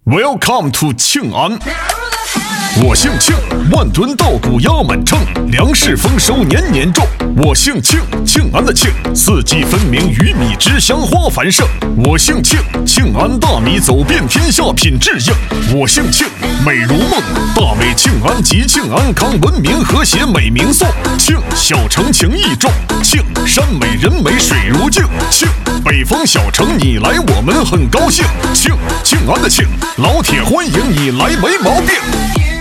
Welcome to 庆安。我姓庆，万吨稻谷压满秤，粮食丰收年年种。我姓庆，庆安的庆，四季分明，鱼米之乡花繁盛。我姓庆，庆安大米走遍天下品质硬。我姓庆，美如梦，大美庆安吉庆安康，文明和谐美名颂。庆小城情意重，庆山美人美水如镜，庆北方小城你来我们很高兴。庆安的庆，老铁欢迎你来没毛病。